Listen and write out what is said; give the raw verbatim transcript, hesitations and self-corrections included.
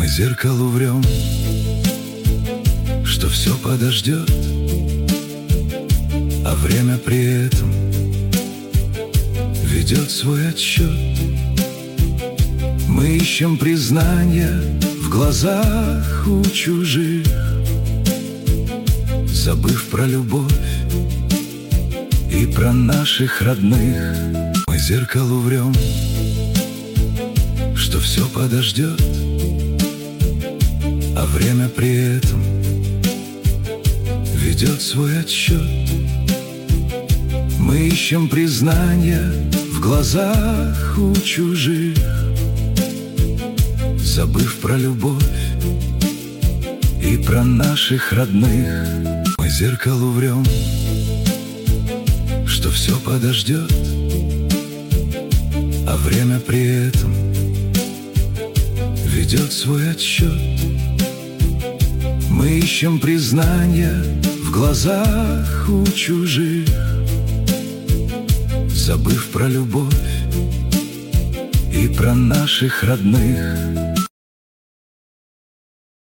Мы зеркалу врем, что все подождет, а время при этом ведет свой отсчет. Мы ищем признания в глазах у чужих, забыв про любовь и про наших родных. Мы зеркалу врем, что все подождет, а время при этом ведет свой отсчет. Мы ищем признания в глазах у чужих, забыв про любовь и про наших родных. Мы зеркалу врем, что все подождет, а время при этом ведет свой отсчет. Мы ищем признания в глазах у чужих, забыв про любовь и про наших родных.